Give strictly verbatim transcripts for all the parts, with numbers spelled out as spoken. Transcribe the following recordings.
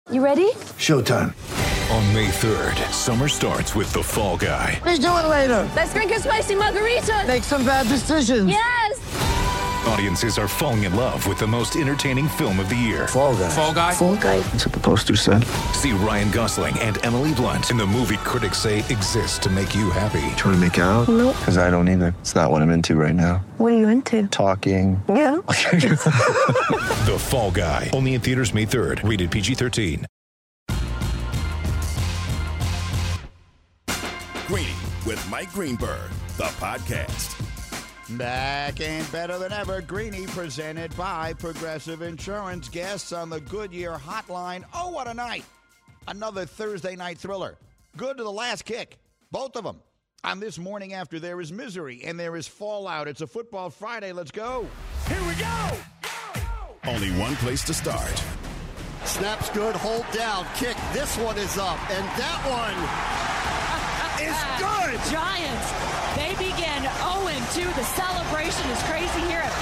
You ready? Showtime. On May third, summer starts with The Fall Guy. Let's do it later. Let's drink a spicy margarita. Make some bad decisions. Yes! Audiences are falling in love with the most entertaining film of the year. Fall Guy. Fall Guy? Fall Guy. That's what the poster said. See Ryan Gosling and Emily Blunt in the movie critics say exists to make you happy. Trying to make it out? Nope. Because I don't either. It's not what I'm into right now. What are you into? Talking. Yeah. The Fall Guy. Only in theaters May third. Rated P G thirteen. Greeny with Mike Greenberg, the podcast. Back and better than ever, Greeny presented by Progressive Insurance. Guests on the Goodyear Hotline. Oh, what a night. Another Thursday night thriller. Good to the last kick. Both of them. On this morning after, there is misery and there is fallout. It's a football Friday. Let's go. Here we go. go, go. Only one place to start. Snaps good, hold down, kick. This one is up, and that one is good. Giants, they begin oh and two. The celebration is crazy here at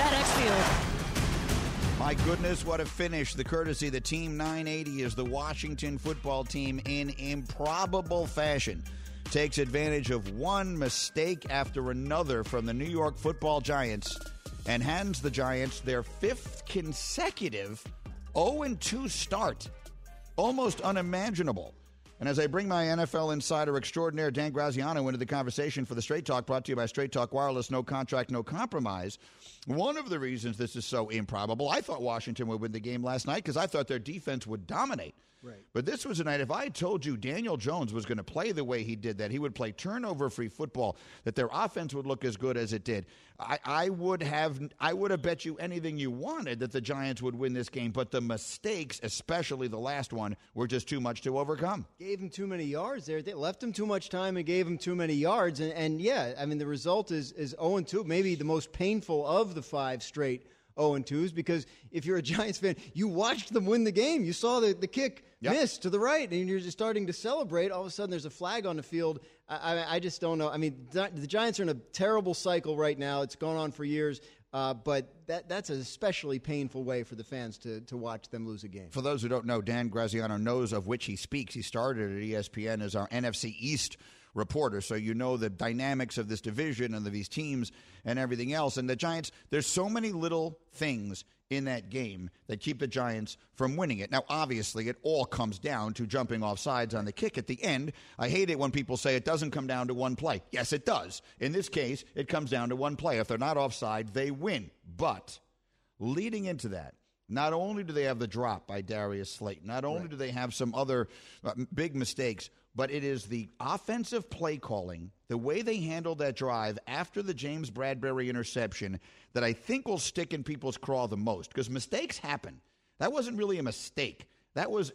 FedEx Field. My goodness, what a finish. The courtesy of the Team nine eighty is the Washington football team in improbable fashion takes advantage of one mistake after another from the New York Football Giants and hands the Giants their fifth consecutive oh and two start. Almost unimaginable. And as I bring my N F L insider extraordinaire, Dan Graziano, into the conversation for the Straight Talk, brought to you by Straight Talk Wireless, no contract, no compromise, one of the reasons this is so improbable, I thought Washington would win the game last night because I thought their defense would dominate. Right. But this was a night, if I had told you Daniel Jones was going to play the way he did, that he would play turnover-free football, that their offense would look as good as it did, I, I would have I would have bet you anything you wanted that the Giants would win this game. But the mistakes, especially the last one, were just too much to overcome. Gave him too many yards there. They left him too much time and gave him too many yards. And, and yeah, I mean, the result is is oh and two, maybe the most painful of the five straight oh and twos, because if you're a Giants fan, you watched them win the game. You saw the, the kick yep. miss to the right, and you're just starting to celebrate. All of a sudden, there's a flag on the field. I, I, I just don't know. I mean, the Giants are in a terrible cycle right now. It's gone on for years, uh, but that that's an especially painful way for the fans to, to watch them lose a game. For those who don't know, Dan Graziano knows of which he speaks. He started at E S P N as our N F C East reporter, so you know the dynamics of this division and of these teams and everything else. And the Giants, there's so many little things in that game that keep the Giants from winning it. Now, obviously, it all comes down to jumping off sides on the kick at the end. I hate it when people say it doesn't come down to one play. Yes, it does. In this case, it comes down to one play. If they're not offside, they win. But leading into that, not only do they have the drop by Darius Slayton, not only right. do they have some other uh, big mistakes, but it is the offensive play calling, the way they handled that drive after the James Bradbury interception, that I think will stick in people's craw the most, because mistakes happen. That wasn't really a mistake. That was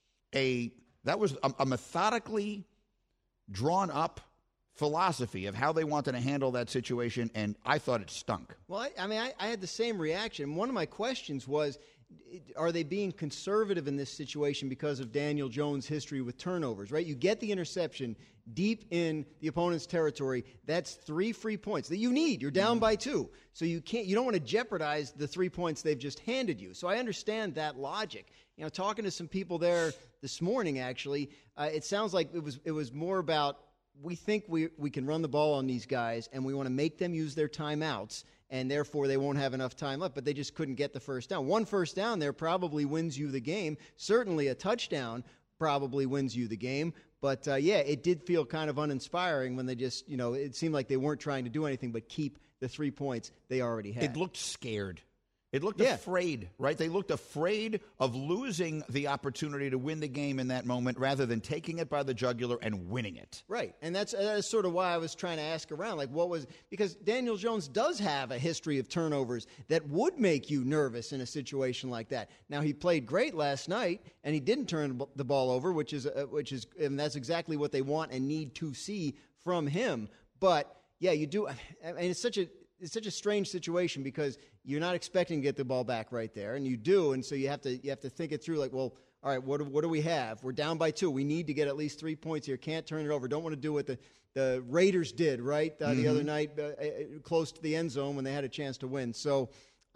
a that was a, a methodically drawn up philosophy of how they wanted to handle that situation, and I thought it stunk. Well, I, I mean, I, I had the same reaction. One of my questions was, are they being conservative in this situation because of Daniel Jones' history with turnovers, right? You get the interception deep in the opponent's territory. That's three free points that you need. You're down mm-hmm. by two. So you can't, you don't want to jeopardize the three points they've just handed you. So I understand that logic. You know, talking to some people there this morning, actually, uh, it sounds like it was it was more about, we think we we can run the ball on these guys and we want to make them use their timeouts, and therefore they won't have enough time left, but they just couldn't get the first down. One first down there probably wins you the game. Certainly a touchdown probably wins you the game. But, uh, yeah, it did feel kind of uninspiring when they just, you know, it seemed like they weren't trying to do anything but keep the three points they already had. It looked scared. It looked yeah. afraid, right? They looked afraid of losing the opportunity to win the game in that moment rather than taking it by the jugular and winning it. Right, and that's, that's sort of why I was trying to ask around, like what was – because Daniel Jones does have a history of turnovers that would make you nervous in a situation like that. Now, he played great last night, and he didn't turn the ball over, which is uh, which is – and that's exactly what they want and need to see from him. But, yeah, you do – I mean, it's such a – It's such a strange situation because you're not expecting to get the ball back right there, and you do, and so you have to you have to think it through. Like, well, all right, what do, what do we have? We're down by two. We need to get at least three points here. Can't turn it over. Don't want to do what the, the Raiders did right uh, mm-hmm. the other night, uh, close to the end zone when they had a chance to win. So,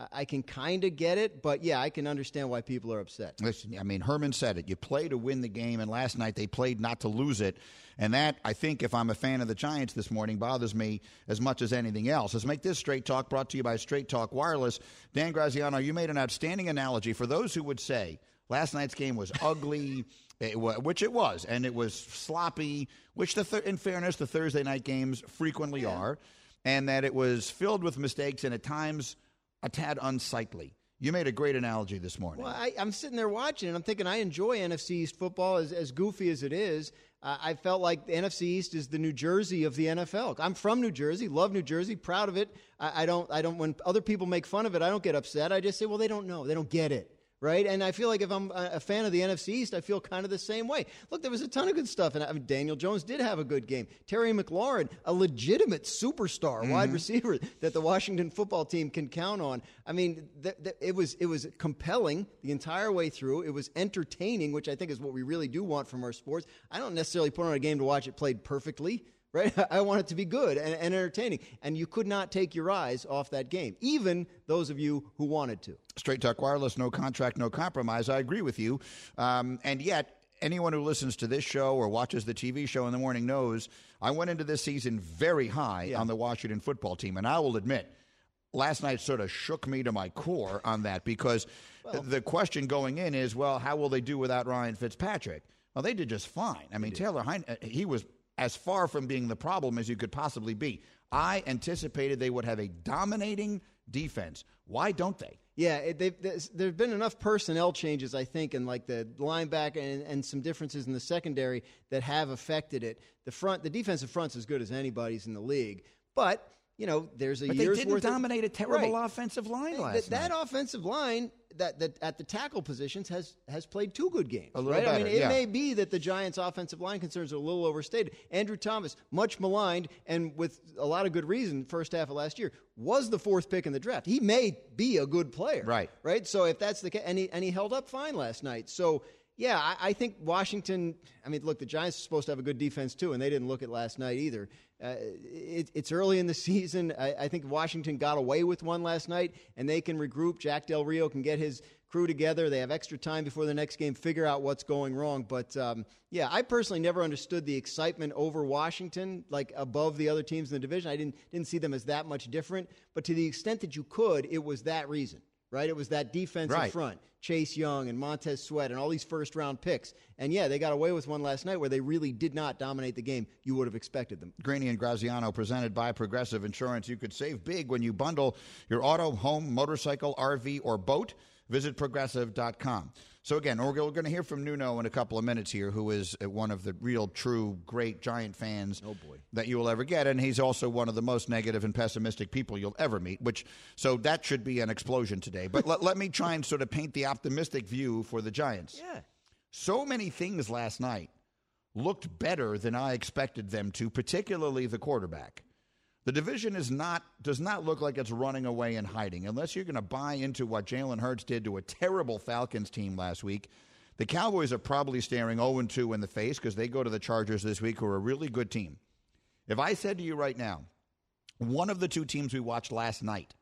I can kind of get it, but yeah, I can understand why people are upset. Listen, I mean, Herman said it. You play to win the game, and last night they played not to lose it. And that, I think, if I'm a fan of the Giants this morning, bothers me as much as anything else. Let's make this Straight Talk brought to you by Straight Talk Wireless. Dan Graziano, you made an outstanding analogy for those who would say last night's game was ugly, it, which it was, and it was sloppy, which, the th- in fairness, the Thursday night games frequently yeah. are, and that it was filled with mistakes and at times a tad unsightly. You made a great analogy this morning. Well, I, I'm sitting there watching, and I'm thinking I enjoy N F C East football, as, as goofy as it is. Uh, I felt like the N F C East is the New Jersey of the N F L. I'm from New Jersey, love New Jersey, proud of it. I, I don't, I don't. When other people make fun of it, I don't get upset. I just say, well, they don't know, they don't get it. Right? And I feel like if I'm a fan of the N F C East, I feel kind of the same way. Look, there was a ton of good stuff. And I mean, Daniel Jones did have a good game. Terry McLaurin, a legitimate superstar mm-hmm. wide receiver that the Washington football team can count on. I mean, th- th- it was it was compelling the entire way through. It was entertaining, which I think is what we really do want from our sports. I don't necessarily put on a game to watch it played perfectly. Right? I want it to be good and, and entertaining. And you could not take your eyes off that game, even those of you who wanted to. Straight Talk Wireless, no contract, no compromise. I agree with you. Um, and yet, anyone who listens to this show or watches the T V show in the morning knows I went into this season very high yeah. on the Washington football team. And I will admit, last night sort of shook me to my core on that because well, the question going in is, well, how will they do without Ryan Fitzpatrick? Well, they did just fine. I mean, Taylor Heinicke, he was as far from being the problem as you could possibly be. I anticipated they would have a dominating defense. Why don't they? Yeah, it, there's, there's been enough personnel changes, I think, in like the linebacker and, and some differences in the secondary that have affected it. The front, the defensive front's as good as anybody's in the league, but you know, there's a but year's they didn't worth dominate of, a terrible right. offensive line last that, night. That offensive line that, that at the tackle positions has has played two good games. A little right? better, I mean, it yeah. may be that the Giants' offensive line concerns are a little overstated. Andrew Thomas, much maligned, and with a lot of good reason, first half of last year, was the fourth pick in the draft. He may be a good player, right? Right. So if that's the case, and he and he held up fine last night. So. Yeah, I, I think Washington, I mean, look, the Giants are supposed to have a good defense too, and they didn't look at last night either. Uh, it, it's early in the season. I, I think Washington got away with one last night, and they can regroup. Jack Del Rio can get his crew together. They have extra time before the next game, figure out what's going wrong. But, um, yeah, I personally never understood the excitement over Washington, like above the other teams in the division. I didn't didn't see them as that much different. But to the extent that you could, it was that reason. Right? It was that defensive right. front, Chase Young and Montez Sweat and all these first-round picks. And, yeah, they got away with one last night where they really did not dominate the game. You would have expected them. Graney and Graziano presented by Progressive Insurance. You could save big when you bundle your auto, home, motorcycle, R V, or boat. Visit Progressive dot com. So, again, we're going to hear from Nuno in a couple of minutes here, who is one of the real, true, great Giant fans oh boy. that you will ever get. And he's also one of the most negative and pessimistic people you'll ever meet, which so that should be an explosion today. But let, let me try and sort of paint the optimistic view for the Giants. Yeah. So many things last night looked better than I expected them to, particularly the quarterback. The division is not does not look like it's running away and hiding. Unless you're going to buy into what Jalen Hurts did to a terrible Falcons team last week, the Cowboys are probably staring oh and two in the face because they go to the Chargers this week, who are a really good team. If I said to you right now, one of the two teams we watched last night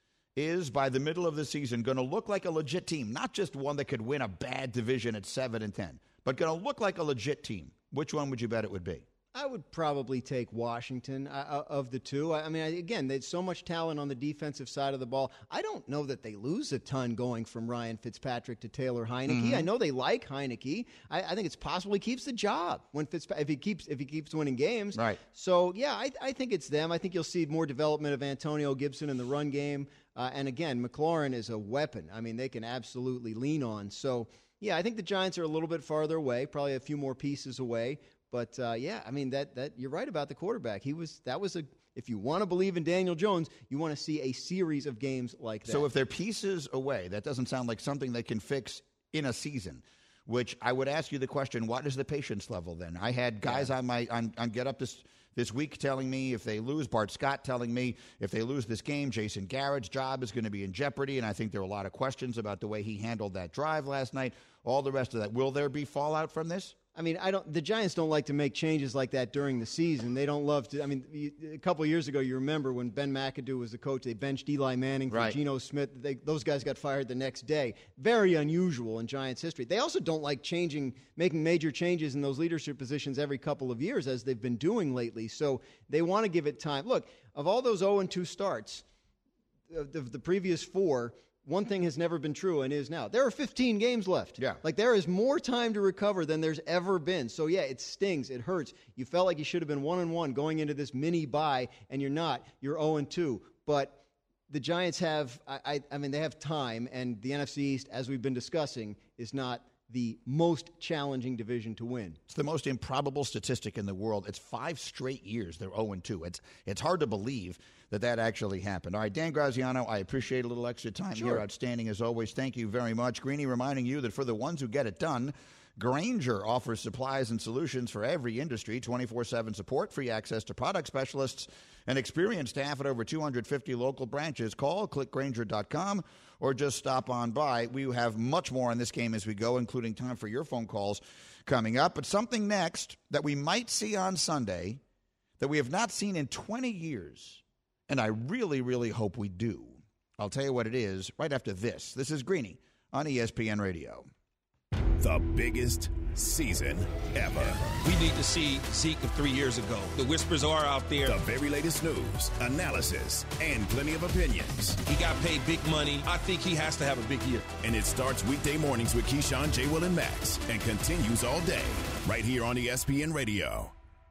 is, by the middle of the season, going to look like a legit team, not just one that could win a bad division at seven and ten, but going to look like a legit team, which one would you bet it would be? I would probably take Washington uh, of the two. I, I mean, again, there's so much talent on the defensive side of the ball. I don't know that they lose a ton going from Ryan Fitzpatrick to Taylor Heinicke. Mm-hmm. I know they like Heinicke. I, I think it's possible he keeps the job when Fitzpatrick, if he keeps if he keeps winning games. Right. So yeah, I, I think it's them. I think you'll see more development of Antonio Gibson in the run game. Uh, and again, McLaurin is a weapon. I mean, they can absolutely lean on. So yeah, I think the Giants are a little bit farther away, probably a few more pieces away. But uh, yeah, I mean that that you're right about the quarterback. He was that was a if you want to believe in Daniel Jones, you want to see a series of games like that. So if they're pieces away, that doesn't sound like something they can fix in a season. Which I would ask you the question: what is the patience level then? I had guys yeah. on my on, on Get Up this this week telling me if they lose, Bart Scott telling me if they lose this game, Jason Garrett's job is going to be in jeopardy. And I think there are a lot of questions about the way he handled that drive last night. All the rest of that. Will there be fallout from this? I mean, I don't. The Giants don't like to make changes like that during the season. They don't love to. I mean, a couple of years ago, you remember when Ben McAdoo was the coach, they benched Eli Manning for right. Geno Smith. They, those guys got fired the next day. Very unusual in Giants history. They also don't like changing, making major changes in those leadership positions every couple of years, as they've been doing lately. So they want to give it time. Look, of all those oh and two starts, of the, the previous four, one thing has never been true and is now. There are fifteen games left. Yeah. Like, there is more time to recover than there's ever been. So, yeah, it stings. It hurts. You felt like you should have been one and one going into this mini bye, and you're not. You're oh and two. But the Giants have, I, I, I mean, they have time, and the N F C East, as we've been discussing, is not the most challenging division to win. It's the most improbable statistic in the world. It's five straight years they're oh and two. It's it's hard to believe that that actually happened. All right, Dan Graziano, I appreciate a little extra time Sure. here. Outstanding as always. Thank you very much. Greeny reminding you that for the ones who get it done, Grainger offers supplies and solutions for every industry, twenty-four seven support, free access to product specialists, and experienced staff at over two hundred fifty local branches. Call, click Grainger dot com, or just stop on by. We have much more on this game as we go, including time for your phone calls coming up. But something next that we might see on Sunday that we have not seen in twenty years, and I really, really hope we do. I'll tell you what it is right after this. This is Greeny on E S P N Radio. The biggest season ever. We need to see Zeke of three years ago. The whispers are out there. The very latest news, analysis, and plenty of opinions. He got paid big money. I think he has to have a big year. And it starts weekday mornings with Keyshawn, J. Will, and Max, and continues all day right here on E S P N Radio.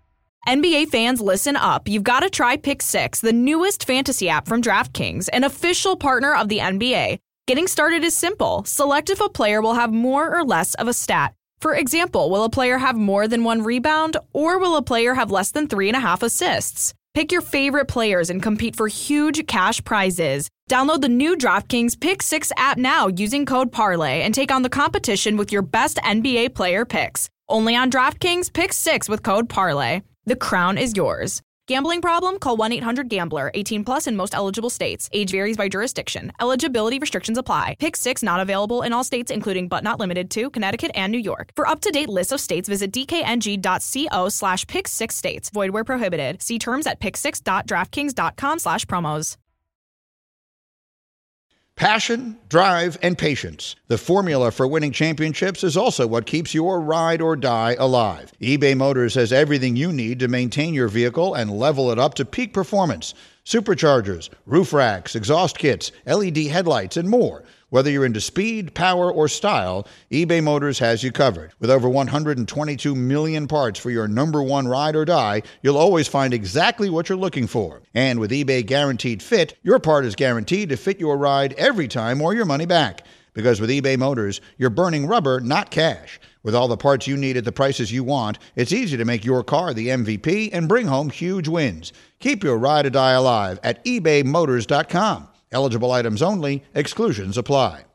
N B A fans, listen up. You've got to try Pick Six, the newest fantasy app from DraftKings, an official partner of the N B A. Getting started is simple. Select if a player will have more or less of a stat. For example, will a player have more than one rebound, or will a player have less than three and a half assists? Pick your favorite players and compete for huge cash prizes. Download the new DraftKings Pick Six app now using code Parlay and take on the competition with your best N B A player picks. Only on DraftKings Pick Six with code Parlay. The crown is yours. Gambling problem? Call one eight hundred gambler. eighteen plus in most eligible states. Age varies by jurisdiction. Eligibility restrictions apply. Pick Six not available in all states, including but not limited to Connecticut and New York. For up-to-date lists of states, visit dkng.co slash pick six states. Void where prohibited. See terms at pick six dot draftkings dot com slash promos. Passion, drive, and patience. The formula for winning championships is also what keeps your ride or die alive. eBay Motors has everything you need to maintain your vehicle and level it up to peak performance. Superchargers, roof racks, exhaust kits, L E D headlights, and more. Whether you're into speed, power, or style, eBay Motors has you covered. With over one hundred twenty-two million parts for your number one ride or die, you'll always find exactly what you're looking for. And with eBay Guaranteed Fit, your part is guaranteed to fit your ride every time or your money back. Because with eBay Motors, you're burning rubber, not cash. With all the parts you need at the prices you want, it's easy to make your car the M V P and bring home huge wins. Keep your ride or die alive at ebay motors dot com. Eligible items only. Exclusions apply.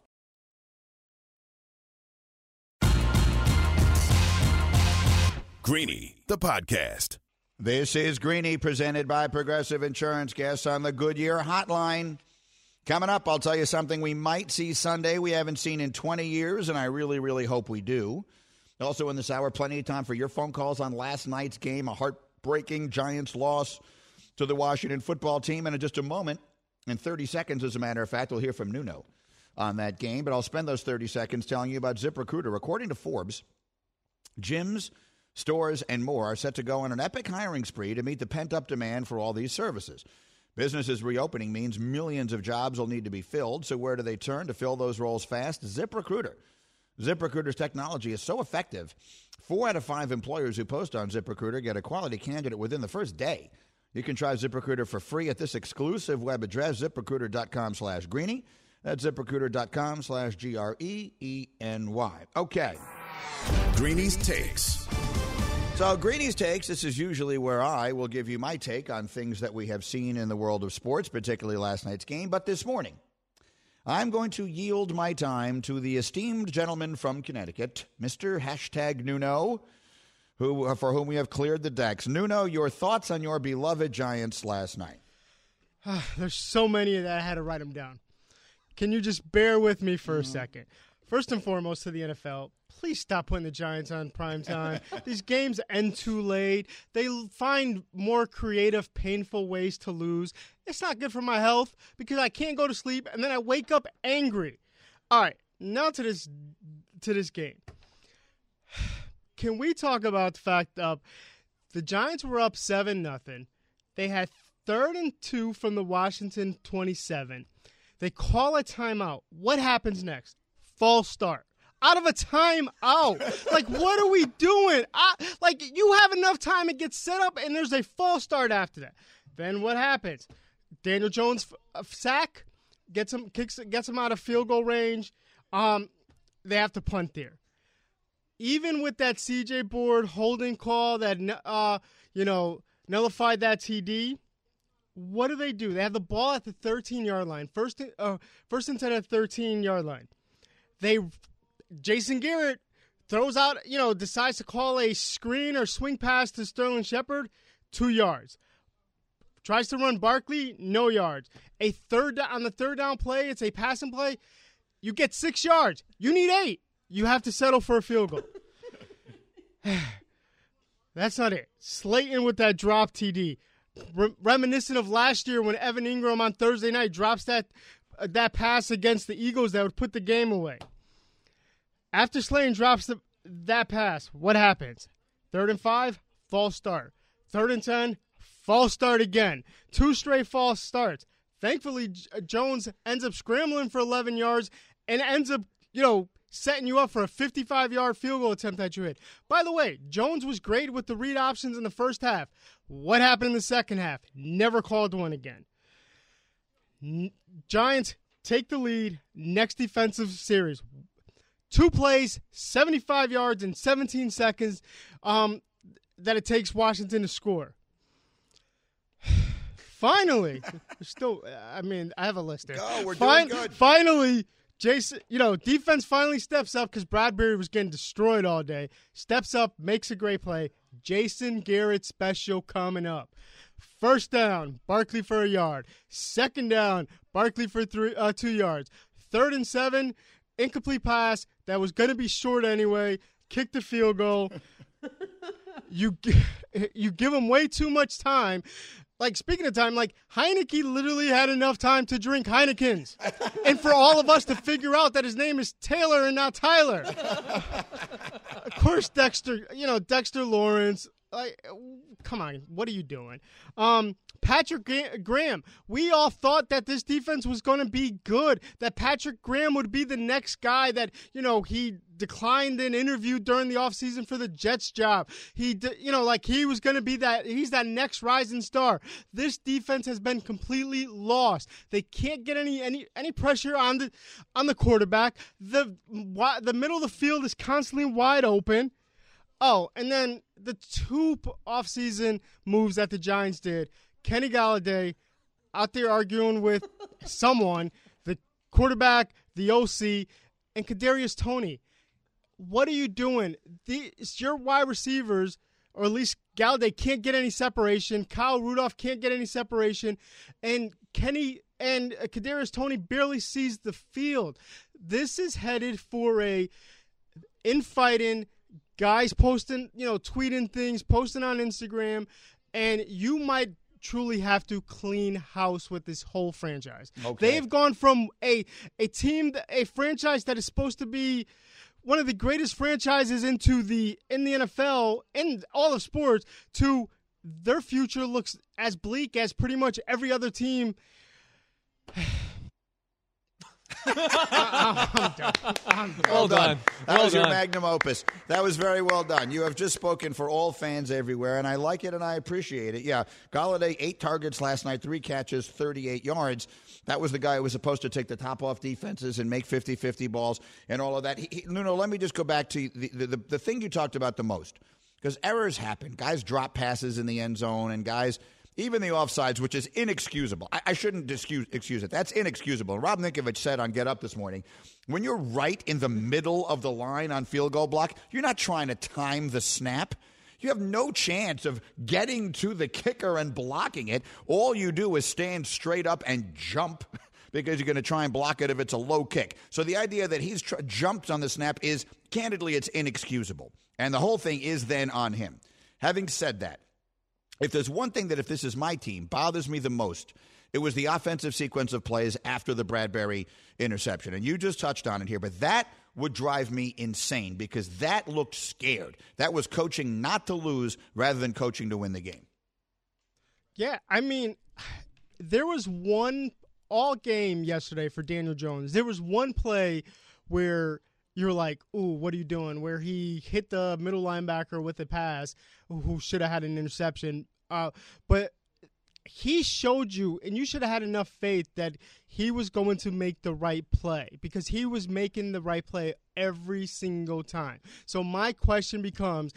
Greeny, the podcast. This is Greeny, presented by Progressive Insurance. Guests on the Goodyear Hotline. Coming up, I'll tell you something we might see Sunday we haven't seen in twenty years, and I really, really hope we do. Also in this hour, plenty of time for your phone calls on last night's game, a heartbreaking Giants loss to the Washington football team. And in just a moment, in thirty seconds, as a matter of fact, we'll hear from Nuno on that game. But I'll spend those thirty seconds telling you about ZipRecruiter. According to Forbes, gyms, stores, and more are set to go on an epic hiring spree to meet the pent-up demand for all these services. Businesses reopening means millions of jobs will need to be filled. So where do they turn to fill those roles fast? ZipRecruiter. ZipRecruiter's technology is so effective, four out of five employers who post on ZipRecruiter get a quality candidate within the first day. You can try ZipRecruiter for free at this exclusive web address, ZipRecruiter.com slash Greeny. That's ZipRecruiter.com slash G R E E N Y. Okay. Greeny's Takes. So Greeny's Takes, this is usually where I will give you my take on things that we have seen in the world of sports, particularly last night's game. But this morning, I'm going to yield my time to the esteemed gentleman from Connecticut, Mister Hashtag Nuno, who, for whom we have cleared the decks. Nuno, your thoughts on your beloved Giants last night? There's so many that I had to write them down. Can you just bear with me for a second? first and foremost to the N F L, please stop putting the Giants on prime time. These games end too late. They find more creative, painful ways to lose. It's not good for my health because I can't go to sleep, and then I wake up angry. All right, now to this to this game. Can we talk about the fact that the Giants were up seven nothing. They had third and two from the Washington twenty-seven. They call a timeout. What happens next? False start. Out of a timeout. Like, what are we doing? I, like, you have enough time to get set up, and there's a false start after that. Then what happens? Daniel Jones uh, sack, gets him, kicks, gets him out of field goal range. Um, they have to punt there. Even with that C J Board holding call that, uh, you know, nullified that T D, what do they do? They have the ball at the thirteen-yard line. First, uh, first and ten at the thirteen-yard line. They, Jason Garrett throws out, you know, decides to call a screen or swing pass to Sterling Shepard, two yards. Tries to run Barkley, no yards. A third on the third down play, it's a passing play. You get six yards. You need eight. You have to settle for a field goal. That's not it. Slayton with that drop T D. Re- reminiscent of last year when Evan Ingram on Thursday night drops that uh, that pass against the Eagles that would put the game away. After Slayton drops the, that pass, what happens? Third and five, false start. Third and ten, false start again. Two straight false starts. Thankfully, J- Jones ends up scrambling for eleven yards and ends up, you know, setting you up for a fifty-five-yard field goal attempt that you hit. By the way, Jones was great with the read options in the first half. What happened in the second half? Never called one again. N- Giants take the lead. Next defensive series. Two plays, seventy-five yards in seventeen seconds um, that it takes Washington to score. Finally, still, I mean, I have a list there. Go, we're fin- doing good. Finally, Jason, you know, defense finally steps up because Bradbury was getting destroyed all day. Steps up, makes a great play. Jason Garrett special coming up. First down, Barkley for a yard. Second down, Barkley for three, uh, two yards. Third and seven, incomplete pass that was going to be short anyway. Kick the field goal. you you give him way too much time. Like, speaking of time, like, Heineke literally had enough time to drink Heineken's. And for all of us to figure out that his name is Taylor and not Tyler. Of course, Dexter, you know, Dexter Lawrence. Like, come on, what are you doing? Um, Patrick Graham, we all thought that this defense was going to be good, that Patrick Graham would be the next guy that, you know, he declined an interview during the offseason for the Jets job. He, you know, like he was going to be that, he's that next rising star. This defense has been completely lost. They can't get any any any pressure on the on the quarterback. The the middle of the field is constantly wide open. Oh, and then the two offseason moves that the Giants did. Kenny Golladay out there arguing with someone, the quarterback, the O C, and Kadarius Toney. What are you doing? These, your wide receivers, or at least Golladay, can't get any separation. Kyle Rudolph can't get any separation. And Kenny and uh, Kadarius Toney barely sees the field. This is headed for a infighting, guys posting, you know, tweeting things, posting on Instagram, and you might truly have to clean house with this whole franchise. Okay. They've gone from a a team, a franchise that is supposed to be one of the greatest franchises into the in the N F L, in all of sports, to their future looks as bleak as pretty much every other team. I'm done. I'm done. Well, well done. done. That well was done. Your magnum opus. That was very well done. You have just spoken for all fans everywhere, and I like it and I appreciate it. Yeah, Golladay, eight targets last night, three catches, thirty-eight yards. That was the guy who was supposed to take the top off defenses and make fifty-fifty balls and all of that. He, he, Nuno, let me just go back to the, the, the, the thing you talked about the most, because errors happen. Guys drop passes in the end zone, and guys – even the offsides, which is inexcusable. I, I shouldn't excuse, excuse it. That's inexcusable. Rob Ninkovich said on Get Up this morning, when you're right in the middle of the line on field goal block, you're not trying to time the snap. You have no chance of getting to the kicker and blocking it. All you do is stand straight up and jump because you're going to try and block it if it's a low kick. So the idea that he's tr- jumped on the snap is, candidly, it's inexcusable. And the whole thing is then on him. Having said that, if there's one thing that, if this is my team, bothers me the most, it was the offensive sequence of plays after the Bradbury interception. And you just touched on it here, but that would drive me insane because that looked scared. That was coaching not to lose rather than coaching to win the game. Yeah, I mean, there was one all game yesterday for Daniel Jones. There was one play where you're like, ooh, what are you doing? Where he hit the middle linebacker with a pass who should have had an interception. Uh, but he showed you, and you should have had enough faith that he was going to make the right play because he was making the right play every single time. So my question becomes,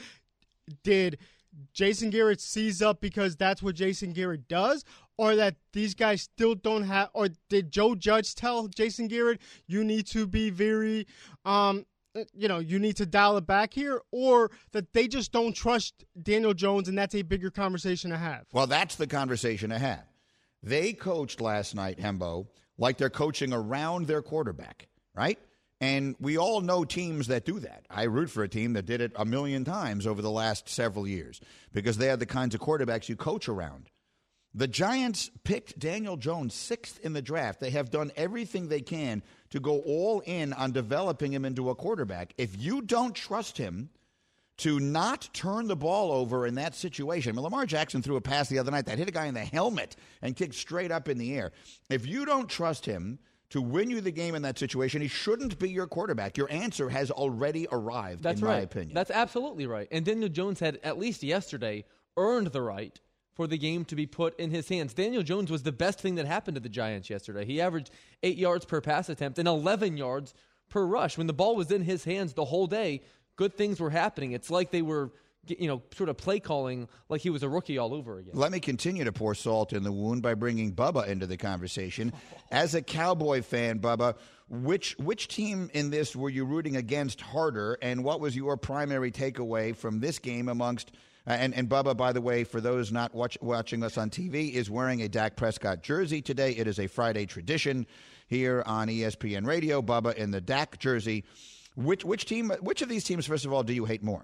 did Jason Garrett seize up because that's what Jason Garrett does, or that these guys still don't have, or did Joe Judge tell Jason Garrett, you need to be very, um, you know, you need to dial it back here, or that they just don't trust Daniel Jones and that's a bigger conversation to have? Well, that's the conversation to have. They coached last night, Hembo, like they're coaching around their quarterback, right? And we all know teams that do that. I root for a team that did it a million times over the last several years because they are the kinds of quarterbacks you coach around. The Giants picked Daniel Jones sixth in the draft. They have done everything they can to go all in on developing him into a quarterback. If you don't trust him to not turn the ball over in that situation, I mean, Lamar Jackson threw a pass the other night that hit a guy in the helmet and kicked straight up in the air. If you don't trust him to win you the game in that situation, he shouldn't be your quarterback. Your answer has already arrived, That's in right. my opinion. That's absolutely right. And Daniel Jones had, at least yesterday, earned the right for the game to be put in his hands. Daniel Jones was the best thing that happened to the Giants yesterday. He averaged eight yards per pass attempt and eleven yards per rush. When the ball was in his hands the whole day, good things were happening. It's like they were, you know, sort of play calling like he was a rookie all over again. Let me continue to pour salt in the wound by bringing Bubba into the conversation. As a Cowboy fan, Bubba, which which team in this were you rooting against harder, and what was your primary takeaway from this game amongst uh, and, and Bubba, by the way, for those not watch, watching us on T V, is wearing a Dak Prescott jersey today. It is a Friday tradition here on E S P N Radio. Bubba in the Dak jersey. Which which team? Which of these teams, first of all, do you hate more?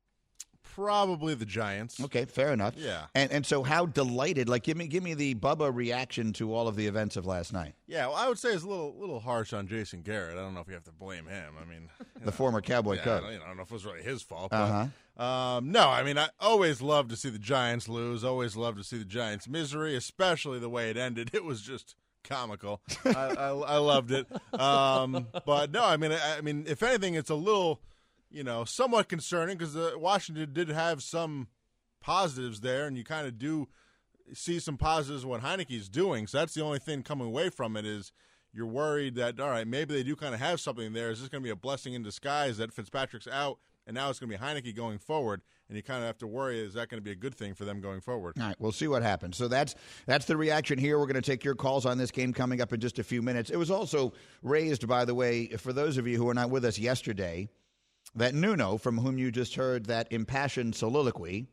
Probably the Giants. Okay, fair enough. Yeah. And and so how delighted, like give me give me the Bubba reaction to all of the events of last night. Yeah, well, I would say it's a little little harsh on Jason Garrett. I don't know if you have to blame him. I mean, the know, former Cowboy yeah, coach. I don't, you know, I don't know if it was really his fault. Uh-huh. But, um, no, I mean, I always love to see the Giants lose. Always love to see the Giants' misery, especially the way it ended. It was just comical. I, I, I loved it. Um, but no, I mean, I, I mean, if anything, it's a little, you know, somewhat concerning because uh, Washington did have some positives there, and you kind of do see some positives of what Heineke's doing. So that's the only thing coming away from it is you're worried that, all right, maybe they do kind of have something there. Is this going to be a blessing in disguise that Fitzpatrick's out, and now it's going to be Heinicke going forward? And you kind of have to worry, is that going to be a good thing for them going forward? All right, we'll see what happens. So that's that's the reaction here. We're going to take your calls on this game coming up in just a few minutes. It was also raised, by the way, for those of you who were not with us yesterday, that Nuno, from whom you just heard that impassioned soliloquy,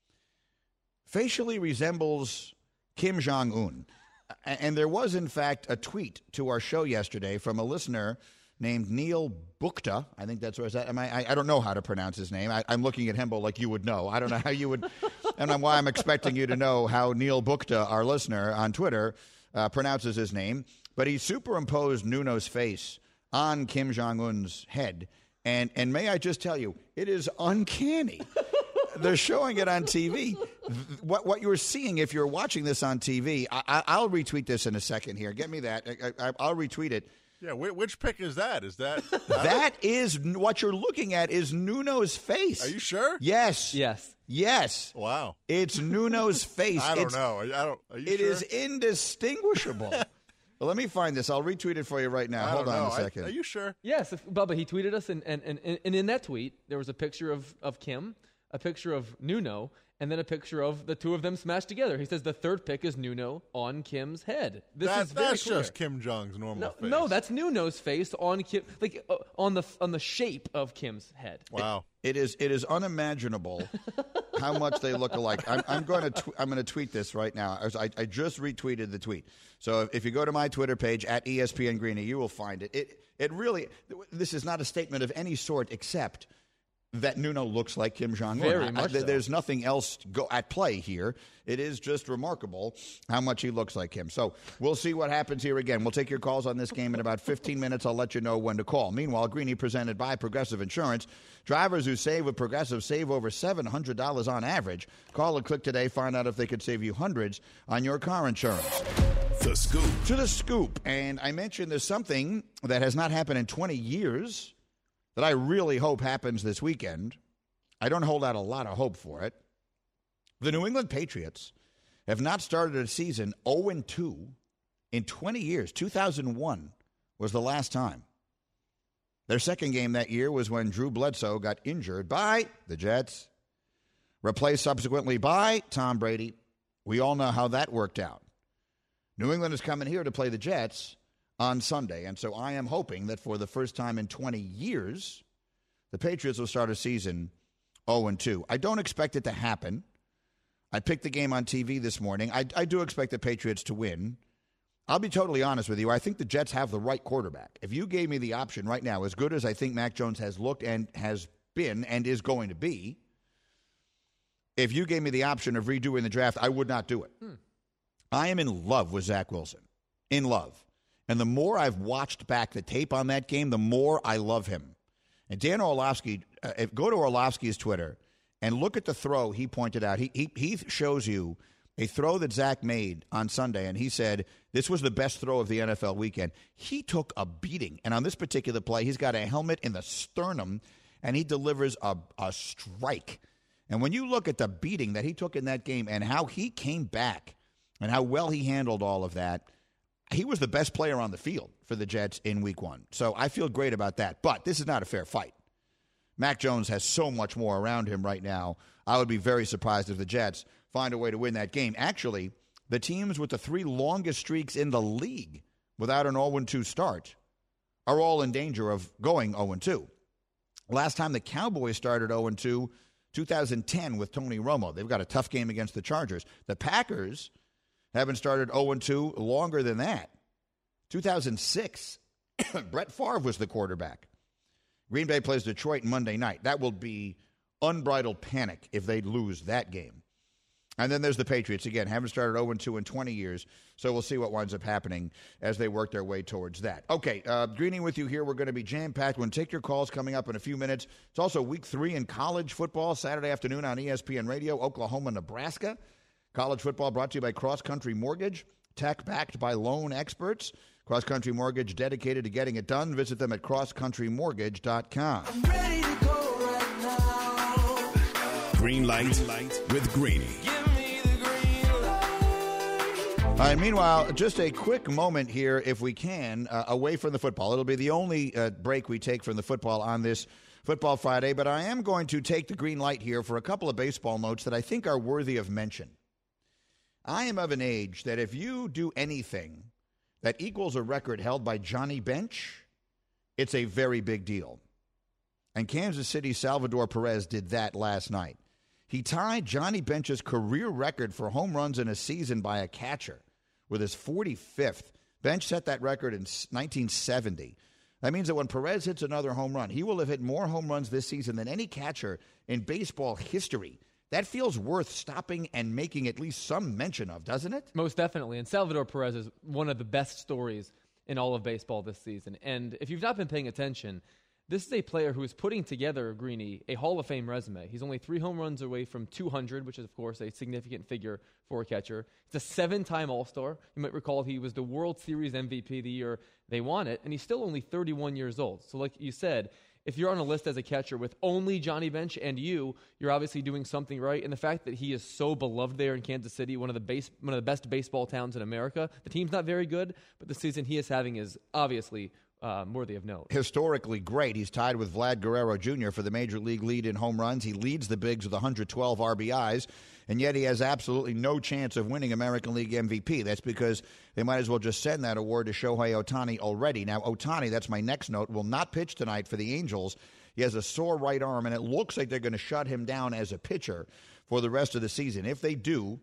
facially resembles Kim Jong-un. And there was, in fact, a tweet to our show yesterday from a listener named Neil Bukta. I think that's where it's at. Am I, I, I don't know how to pronounce his name. I, I'm looking at Hembo like you would know. I don't know how you would. I don't know why I'm expecting you to know how Neil Bukta, our listener on Twitter, uh, pronounces his name. But he superimposed Nuno's face on Kim Jong-un's head. And and may I just tell you, it is uncanny. They're showing it on T V. What what you're seeing, if you're watching this on T V, I, I, I'll retweet this in a second here. Get me that. I, I, I'll retweet it. Yeah, which pick is that? Is that that is what you're looking at? Is Nuno's face? Are you sure? Yes. Yes. Yes. Wow. It's Nuno's face. I don't it's, know. I don't. Are you it sure? is indistinguishable. Well, let me find this. I'll retweet it for you right now. I Hold on know. a second. I, are you sure? Yes, if, Bubba. He tweeted us, and, and, and, and in that tweet, there was a picture of, of Kim, a picture of Nuno, and then a picture of the two of them smashed together. He says the third pick is Nuno on Kim's head. This that, is very that's clear. just Kim Jong's normal no, face. No, that's Nuno's face on Kim, like uh, on the on the shape of Kim's head. Wow. It, it is it is unimaginable how much they look alike. I'm, I'm going to tw- I'm going to tweet this right now. I, I just retweeted the tweet. So if, if you go to my Twitter page at E S P N Greeny, you will find it. It it really this is not a statement of any sort except that Nuno looks like Kim Jong-un. Very much I, so. There's nothing else go at play here. It is just remarkable how much he looks like him. So we'll see what happens here again. We'll take your calls on this game in about fifteen minutes. I'll let you know when to call. Meanwhile, Greeny presented by Progressive Insurance. Drivers who save with Progressive save over seven hundred dollars on average. Call or click today. Find out if they could save you hundreds on your car insurance. The Scoop. To the Scoop. And I mentioned there's something that has not happened in twenty years that I really hope happens this weekend. I don't hold out a lot of hope for it. The New England Patriots have not started a season oh and two in twenty years. two thousand one was the last time. Their second game that year was when Drew Bledsoe got injured by the Jets, replaced subsequently by Tom Brady. We all know how that worked out. New England is coming here to play the Jets on Sunday, and so I am hoping that for the first time in twenty years, the Patriots will start a season oh and two. I don't expect it to happen. I picked the game on T V this morning. I, I do expect the Patriots to win. I'll be totally honest with you. I think the Jets have the right quarterback. If you gave me the option right now, as good as I think Mac Jones has looked and has been and is going to be, if you gave me the option of redoing the draft, I would not do it. Hmm. I am in love with Zach Wilson. In love. And the more I've watched back the tape on that game, the more I love him. And Dan Orlovsky, uh, go to Orlovsky's Twitter and look at the throw he pointed out. He, he he shows you a throw that Zach made on Sunday, and he said this was the best throw of the N F L weekend. He took a beating. And on this particular play, he's got a helmet in the sternum, and he delivers a, a strike. And when you look at the beating that he took in that game and how he came back and how well he handled all of that, he was the best player on the field for the Jets in week one. So I feel great about that. But this is not a fair fight. Mac Jones has so much more around him right now. I would be very surprised if the Jets find a way to win that game. Actually, the teams with the three longest streaks in the league without an oh and two start are all in danger of going oh and two. Last time the Cowboys started oh and two, two thousand ten with Tony Romo. They've got a tough game against the Chargers. The Packers haven't started oh and two longer than that. two thousand six, Brett Favre was the quarterback. Green Bay plays Detroit Monday night. That will be unbridled panic if they lose that game. And then there's the Patriots. Again, haven't started oh and two in twenty years, so we'll see what winds up happening as they work their way towards that. Okay, uh, Greeny with you here. We're going to be jam-packed. We're going to take your calls coming up in a few minutes. It's also week three in college football, Saturday afternoon on E S P N Radio, Oklahoma, Nebraska. College football brought to you by Cross Country Mortgage, tech backed by loan experts. Cross Country Mortgage, dedicated to getting it done. Visit them at cross country mortgage dot com. I'm ready to go right now. Green light, green light with Greeny. Give me the green light. All right, meanwhile, just a quick moment here, if we can, uh, away from the football. It'll be the only uh, break we take from the football on this Football Friday, but I am going to take the green light here for a couple of baseball notes that I think are worthy of mention. I am of an age that if you do anything that equals a record held by Johnny Bench, it's a very big deal. And Kansas City's Salvador Perez did that last night. He tied Johnny Bench's career record for home runs in a season by a catcher with his forty-fifth. Bench set that record in nineteen seventy. That means that when Perez hits another home run, he will have hit more home runs this season than any catcher in baseball history. That feels worth stopping and making at least some mention of, doesn't it? Most definitely. And Salvador Perez is one of the best stories in all of baseball this season. And if you've not been paying attention, this is a player who is putting together, Greeny, a Hall of Fame resume. He's only three home runs away from two hundred, which is, of course, a significant figure for a catcher. He's a seven-time All-Star. You might recall he was the World Series M V P the year they won it, and he's still only thirty-one years old. So like you said, if you're on a list as a catcher with only Johnny Bench and you, you're obviously doing something right. And the fact that he is so beloved there in Kansas City, one of the base, one of the best baseball towns in America, the team's not very good, but the season he is having is obviously Um, worthy of note. Historically great. He's tied with Vlad Guerrero Junior for the major league lead in home runs. He leads the Bigs with one hundred twelve R B Is, and yet he has absolutely no chance of winning American League M V P. That's because they might as well just send that award to Shohei Ohtani already. Now, Ohtani, that's my next note, will not pitch tonight for the Angels He has a sore right arm, and it looks like they're going to shut him down as a pitcher for the rest of the season. If they do,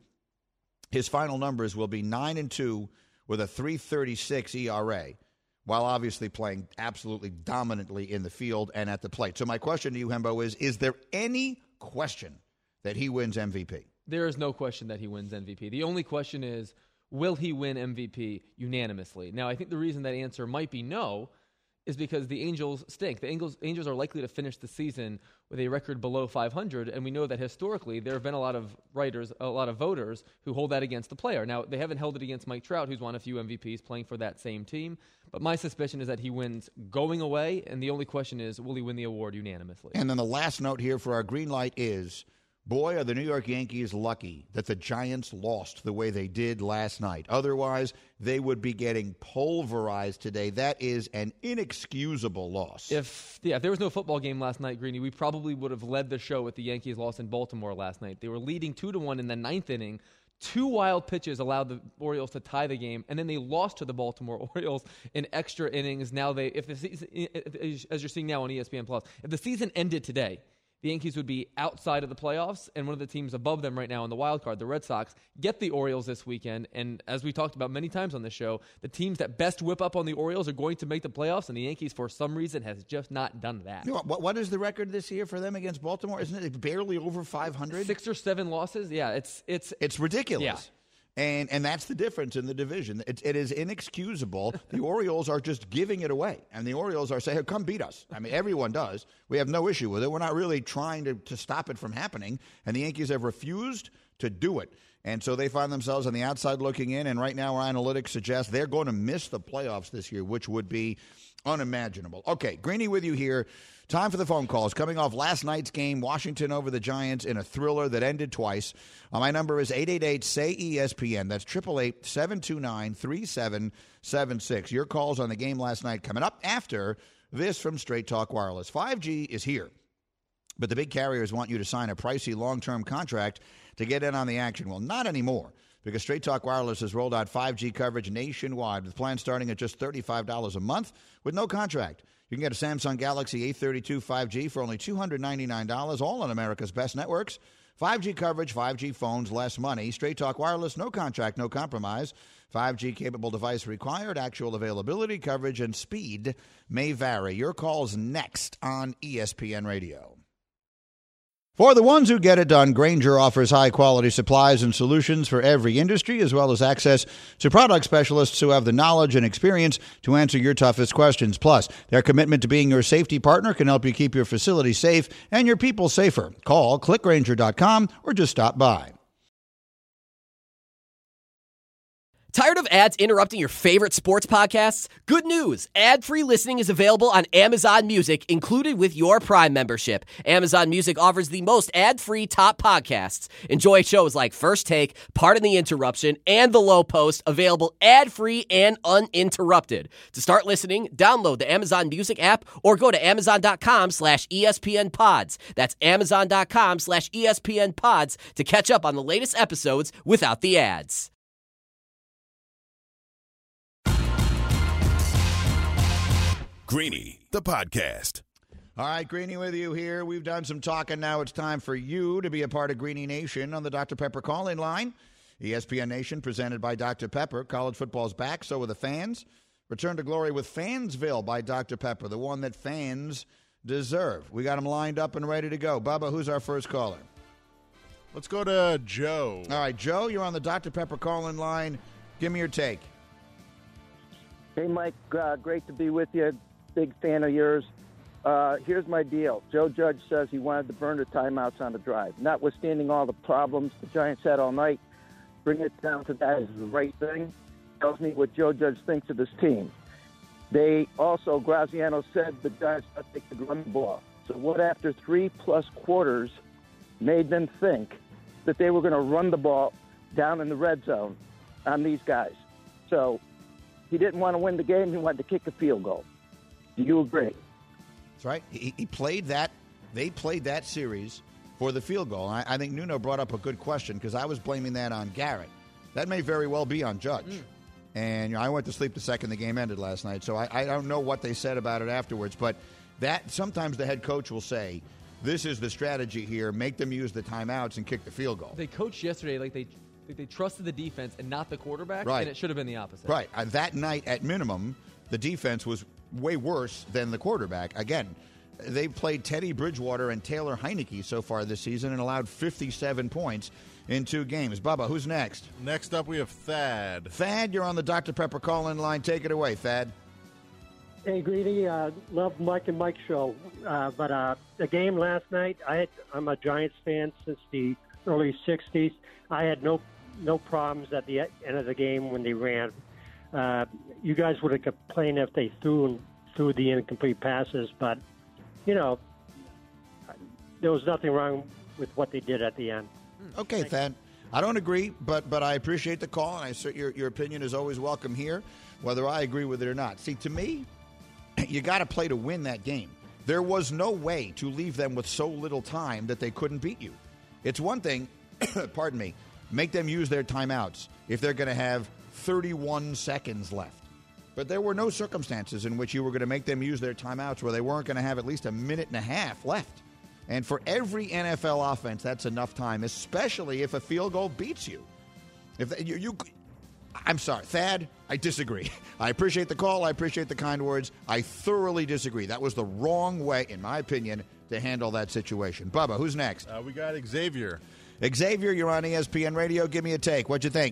his final numbers will be nine and two with a three thirty-six E R A, while obviously playing absolutely dominantly in the field and at the plate. So my question to you, Hembo, is, is there any question that he wins M V P? There is no question that he wins M V P. The only question is, will he win M V P unanimously? Now, I think the reason that answer might be no is because the Angels stink. The Angels, Angels are likely to finish the season with a record below five hundred, and we know that historically there have been a lot of writers, a lot of voters who hold that against the player. Now, they haven't held it against Mike Trout, who's won a few M V Ps playing for that same team, but my suspicion is that he wins going away, and the only question is, will he win the award unanimously? And then the last note here for our green light is, boy, are the New York Yankees lucky that the Giants lost the way they did last night. Otherwise, they would be getting pulverized today. That is an inexcusable loss. If yeah, if there was no football game last night, Greeny, we probably would have led the show with the Yankees loss in Baltimore last night. They were leading two to one in the ninth inning. Two wild pitches allowed the Orioles to tie the game, and then they lost to the Baltimore Orioles in extra innings. Now they, if the season, as you're seeing now on E S P N Plus, if the season ended today, the Yankees would be outside of the playoffs, and one of the teams above them right now in the wild card, the Red Sox, get the Orioles this weekend. And as we talked about many times on the show, the teams that best whip up on the Orioles are going to make the playoffs, and the Yankees, for some reason, has just not done that. You know, what, what is the record this year for them against Baltimore? Isn't it barely over five hundred? Six or seven losses? Yeah, it's it's it's ridiculous. Yeah. And and that's the difference in the division. It, it is inexcusable. The Orioles are just giving it away. And the Orioles are saying, hey, come beat us. I mean, everyone does. We have no issue with it. We're not really trying to, to stop it from happening. And the Yankees have refused to do it. And so they find themselves on the outside looking in. And right now our analytics suggest they're going to miss the playoffs this year, which would be unimaginable. Okay, Greeny with you here. Time for the phone calls. Coming off last night's game, Washington over the Giants in a thriller that ended twice. Uh, my number is eight eight eight, S A Y, E S P N. That's eight eight eight, seven two nine, three seven seven six. Your calls on the game last night coming up after this from Straight Talk Wireless. five G is here, but the big carriers want you to sign a pricey long-term contract to get in on the action. Well, not anymore, because Straight Talk Wireless has rolled out five G coverage nationwide with plans starting at just thirty-five dollars a month with no contract. You can get a Samsung Galaxy A thirty-two five G for only two hundred ninety-nine dollars, all on America's best networks. five G coverage, five G phones, less money. Straight Talk Wireless, no contract, no compromise. five G capable device required. Actual availability, coverage, and speed may vary. Your call's next on E S P N Radio. For the ones who get it done, Grainger offers high-quality supplies and solutions for every industry, as well as access to product specialists who have the knowledge and experience to answer your toughest questions. Plus, their commitment to being your safety partner can help you keep your facility safe and your people safer. Call click grainger dot com or just stop by. Tired of ads interrupting your favorite sports podcasts? Good news! Ad-free listening is available on Amazon Music, included with your Prime membership. Amazon Music offers the most ad-free top podcasts. Enjoy shows like First Take, Pardon the Interruption, and The Low Post, available ad-free and uninterrupted. To start listening, download the Amazon Music app or go to amazon.com slash ESPN pods. That's amazon.com slash ESPN pods to catch up on the latest episodes without the ads. Greeny, the podcast. All right, Greeny with you here. We've done some talking. Now it's time for you to be a part of Greeny Nation on the Doctor Pepper call-in line. E S P N Nation presented by Doctor Pepper. College football's back, so are the fans. Return to glory with Fansville by Doctor Pepper, the one that fans deserve. We got them lined up and ready to go. Bubba, who's our first caller? Let's go to Joe. All right, Joe, you're on the Doctor Pepper call-in line. Give me your take. Hey, Mike, uh, great to be with you. Big fan of yours. Uh, here's my deal. Joe Judge says he wanted to burn the timeouts on the drive. Notwithstanding all the problems the Giants had all night, bring it down to that is the right thing. Tells me what Joe Judge thinks of this team. They also, Graziano said the Giants thought they could run the ball. So what after three-plus quarters made them think that they were going to run the ball down in the red zone on these guys? So he didn't want to win the game. He wanted to kick a field goal. Do you agree? That's right. He, he played that. They played that series for the field goal. And I, I think Nuno brought up a good question because I was blaming that on Garrett. That may very well be on Judge. Mm. And you know, I went to sleep the second the game ended last night, so I, I don't know what they said about it afterwards. But that sometimes the head coach will say, this is the strategy here, make them use the timeouts and kick the field goal. They coached yesterday like they like they trusted the defense and not the quarterback, right. and it should have been the opposite. Right. Uh, that night, at minimum, the defense was way worse than the quarterback. Again, they've played Teddy Bridgewater and Taylor Heineke so far this season and allowed fifty-seven points in two games. Bubba, who's next? Next up, we have Thad. Thad, you're on the Doctor Pepper call-in line. Take it away, Thad. Hey, Greedy, uh, love Mike and Mike's show. Uh, but uh, the game last night, I had, I'm a Giants fan since the early sixties. I had no no problems at the end of the game when they ran. Uh, you guys would have complained if they threw threw the incomplete passes, but, you know, there was nothing wrong with what they did at the end. Okay, Thad. I don't agree, but but I appreciate the call, and I assert your, your opinion is always welcome here, whether I agree with it or not. See, to me, you got to play to win that game. There was no way to leave them with so little time that they couldn't beat you. It's one thing, pardon me, make them use their timeouts if they're going to have thirty-one seconds left. But there were no circumstances in which you were going to make them use their timeouts where they weren't going to have at least a minute and a half left. And for every N F L offense, that's enough time, especially if a field goal beats you. If you, you I'm sorry, Thad, I disagree. I appreciate the call. I appreciate the kind words. I thoroughly disagree. That was the wrong way, in my opinion, to handle that situation. Bubba, who's next? Uh, we got Xavier. Xavier, you're on E S P N Radio. Give me a take. What'd you think?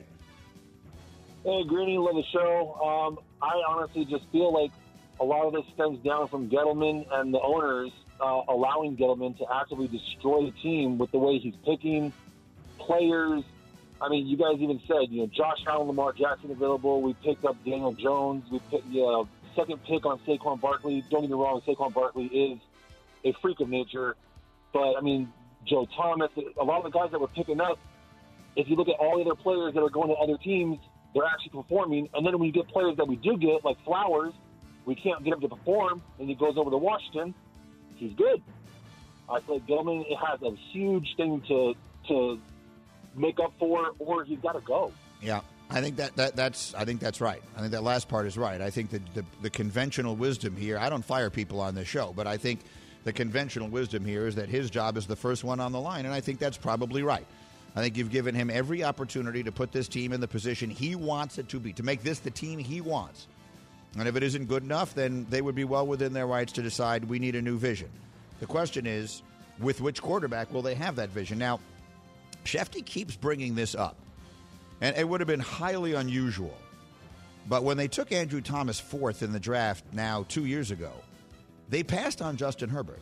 Hey, Greeny, love the show. Um, I honestly just feel like a lot of this stems down from Gettleman and the owners uh, allowing Gettleman to actively destroy the team with the way he's picking players. I mean, you guys even said, you know, Josh Allen, Lamar Jackson available. We picked up Daniel Jones. We picked the uh, second pick on Saquon Barkley. Don't get me wrong, Saquon Barkley is a freak of nature. But, I mean, Joe Thomas, a lot of the guys that we're picking up, if you look at all the other players that are going to other teams, they're actually performing. And then when you get players that we do get, like Flowers, we can't get him to perform, and he goes over to Washington. He's good. I feel like Gettleman has a huge thing to to make up for, or he's got to go. Yeah, I think that, that that's I think that's right. I think that last part is right. I think that the, the conventional wisdom here, I don't fire people on this show, but I think the conventional wisdom here is that his job is the first one on the line, and I think that's probably right. I think you've given him every opportunity to put this team in the position he wants it to be, to make this the team he wants. And if it isn't good enough, then they would be well within their rights to decide we need a new vision. The question is, with which quarterback will they have that vision? Now, Shefty keeps bringing this up, and it would have been highly unusual. But when they took Andrew Thomas fourth in the draft now two years ago, they passed on Justin Herbert.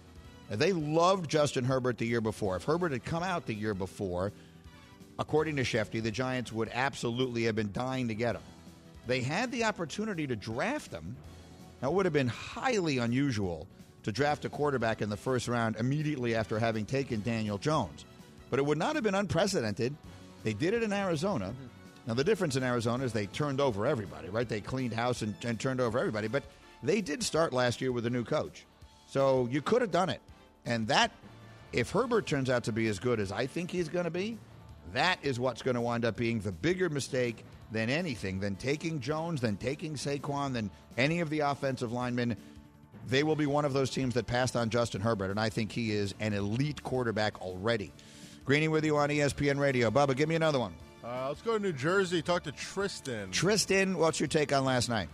They loved Justin Herbert the year before. If Herbert had come out the year before, according to Shefty, the Giants would absolutely have been dying to get him. They had the opportunity to draft him. Now, it would have been highly unusual to draft a quarterback in the first round immediately after having taken Daniel Jones. But it would not have been unprecedented. They did it in Arizona. Mm-hmm. Now, the difference in Arizona is they turned over everybody, right? They cleaned house and, and turned over everybody. But they did start last year with a new coach. So you could have done it. And that, if Herbert turns out to be as good as I think he's going to be, that is what's going to wind up being the bigger mistake than anything, than taking Jones, than taking Saquon, than any of the offensive linemen. They will be one of those teams that passed on Justin Herbert, and I think he is an elite quarterback already. Greeny with you on E S P N Radio. Bubba, give me another one. Uh, let's go to New Jersey. Talk to Tristan. Tristan, what's your take on last night?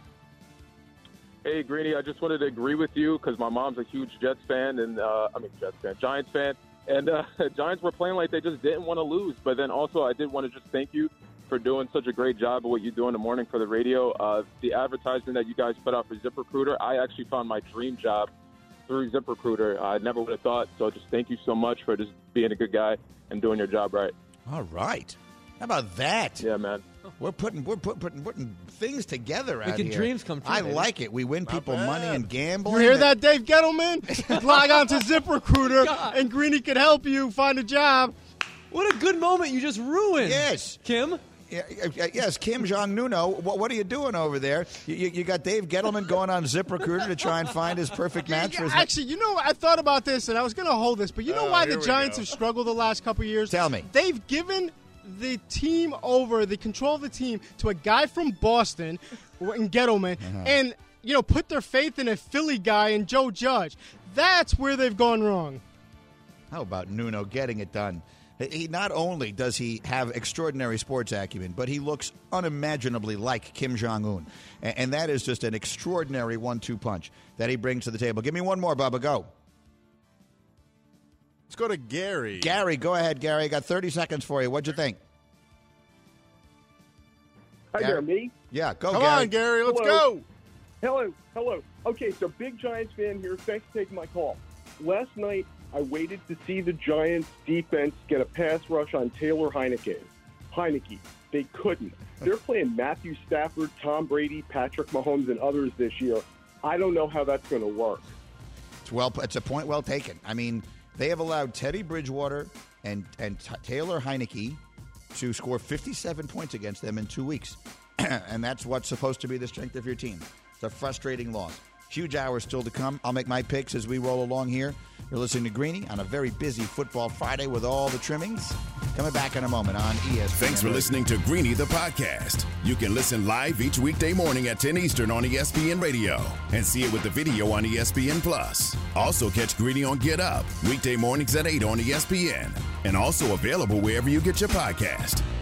Hey, Greeny, I just wanted to agree with you because my mom's a huge Jets fan, and uh, I mean Jets fan, Giants fan, and uh, Giants were playing like they just didn't want to lose. But then also, I did want to just thank you for doing such a great job of what you do in the morning for the radio. Uh, the advertisement that you guys put out for ZipRecruiter, I actually found my dream job through ZipRecruiter. I never would have thought. So just thank you so much for just being a good guy and doing your job right. All right. How about that? Yeah, man. We're putting we're put, putting putting things together out Making here. dreams come true. I baby. like it. We win Not people bad. money and gambling. You hear that, Dave Gettleman? Log on to ZipRecruiter, and Greeny can help you find a job. What a good moment you just ruined. Yes. Kim? Yeah, yes, Kim Jong-Nuno. What, what are you doing over there? You, you, you got Dave Gettleman going on ZipRecruiter to try and find his perfect match for his. Actually, you know, I thought about this, and I was going to hold this, but you know Oh, why here the we Giants go. have struggled the last couple of years? Tell me. They've given the team over, the control of the team, to a guy from Boston, in Gettleman, Uh-huh. and you know, put their faith in a Philly guy and Joe Judge. That's where they've gone wrong. How about Nuno getting it done? He not only does he have extraordinary sports acumen, but he looks unimaginably like Kim Jong-un. And that is just an extraordinary one two punch that he brings to the table. Give me one more, Bubba. Go. Let's go to Gary. Gary, go ahead, Gary. I got thirty seconds for you. What'd you think? Hi there, me? Yeah, go, Come Gary. on, Gary. Let's Hello. go. Hello, hello. Okay, so big Giants fan here. Thanks for taking my call. Last night, I waited to see the Giants defense get a pass rush on Taylor Heineke. Heineke. They couldn't. They're playing Matthew Stafford, Tom Brady, Patrick Mahomes, and others this year. I don't know how that's going to work. It's well. It's a point well taken. I mean, they have allowed Teddy Bridgewater and and T- Taylor Heineke to score fifty-seven points against them in two weeks, and that's what's supposed to be the strength of your team. It's a frustrating loss. Huge hours still to come. I'll make my picks as we roll along here. You're listening to Greeny on a very busy Football Friday with all the trimmings. Coming back in a moment on E S P N. Thanks for listening to Greeny the podcast. You can listen live each weekday morning at ten Eastern on E S P N Radio and see it with the video on E S P N Plus. Also catch Greeny on Get Up weekday mornings at eight on E S P N and also available wherever you get your podcast.